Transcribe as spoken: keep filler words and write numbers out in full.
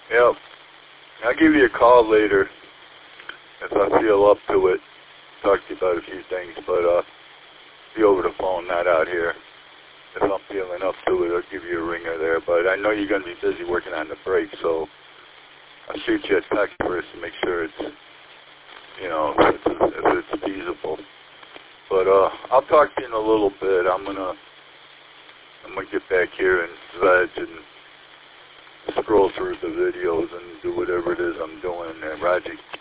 Yep. I'll give you a call later if I feel up to it. Talk to you about a few things, but uh, be over the phone, not out here. If I'm feeling up to it, I'll give you a ringer there. But I know you're going to be busy working on the break, so I'll shoot you a text first to make sure it's, you know, if it's, if it's feasible. But uh, I'll talk to you in a little bit. I'm gonna, I'm gonna get back here and veg and scroll through the videos and do whatever it is I'm doing. And Roger